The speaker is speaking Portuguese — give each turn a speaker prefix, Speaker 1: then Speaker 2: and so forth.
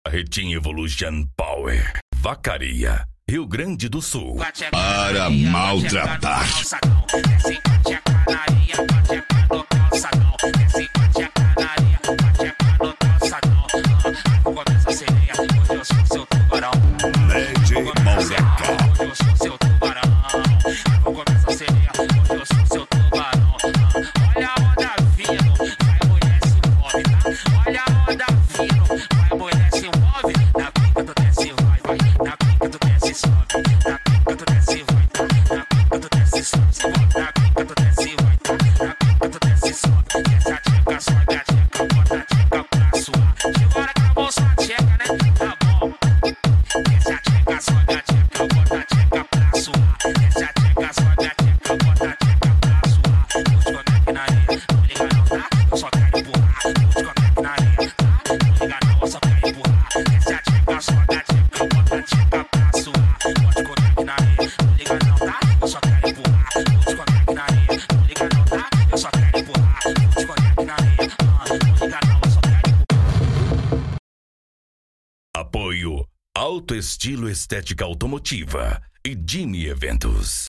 Speaker 1: Retin Evolution Power. Vacaria, Rio Grande do Sul.
Speaker 2: Para maltratar. Lady Moleca.
Speaker 3: Olha a onda vindo, vai mulher se move, tá? Olha a onda vindo, vai mulher se move. Na pica tu desce, vai, vai. Na pica tu desce, sobe. Na pica tu desce, vai, tá? Na pica tu desce, sobe. Na pica tu desce, vai, tá? Na pica tu desce, sobe. Desce a tcheca, sobe a tcheca, bota a tcheca pra suar. Agora acabou sua tcheca, né? Tá bom. Desce a tcheca, sobe a tcheca, bota a tcheca pra suar. Desce a tcheca, sobe a tcheca, bota a tcheca pra suar. Curte conecta na areia, não liga não, tá? Eu só quero empurrar. Curte conecta na areia, tá? Não liga não, eu só quero empurrar. Desce a tcheca, sobe a tcheca, bota a tcheca pra suar. Curte conecta na areia, não liga não, tá? Eu só quero empurrar. Curte conecta na areia, não liga não, tá? Eu só quero empurrar. Curte conecta na areia, não liga não, eu só quero empurrar.
Speaker 1: Apoio Alto Estilo Estética Automotiva e Jimmy Eventos.